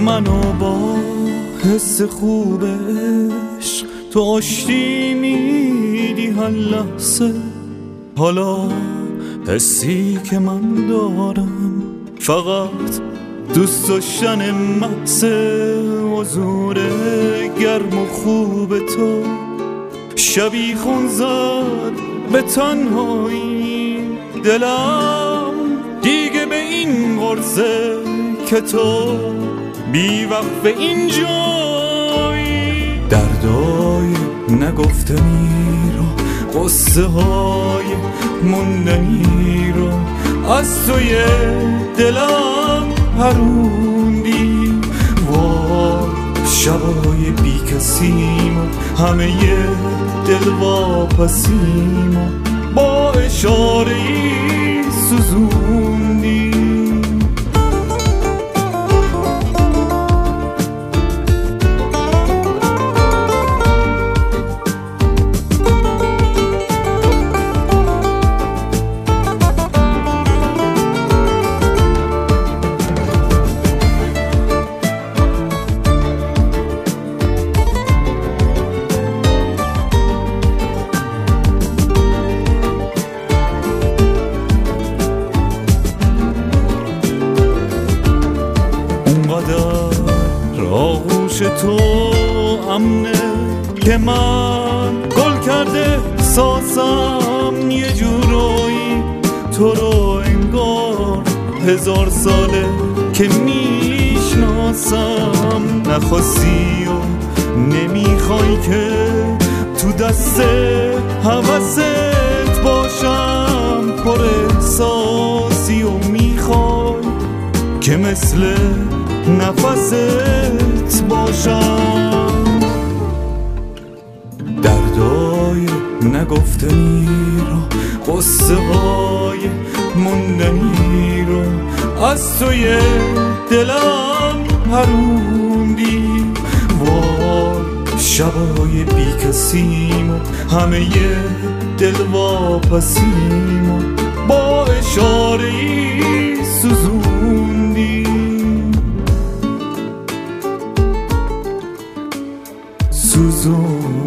منو با حس خوب عشق تو آشتی میدی هر لحظه. حالا حسی که من دارم فقط دوست داشتن محض حضور گرم و خوب تو. شبی خون زد به تنهایی دلم دیگه به این غرزه که تو بی وقت به اینجایی. دردای نگفته میرو قصه های موندنی رو از توی دلم پروندی. وای شبای بی کسیم و همه دل واپسیم و با اشاره ای سوزوندی. آغوش تو امنه که من گل کرده احساسم یه جورایی تو رو انگار 1000 ساله که میشناسم. نخواستی و نمیخوای که تو دست هوست باشم، پر احساسی و میخوای که مثل نفست باشم. دردای نگفتنی رو قصه های موندنی رو از توی دلم پروندی. وای شبای بی کسیم و همه دل واپسیم و با اشاره ای سوزوندی. سوزون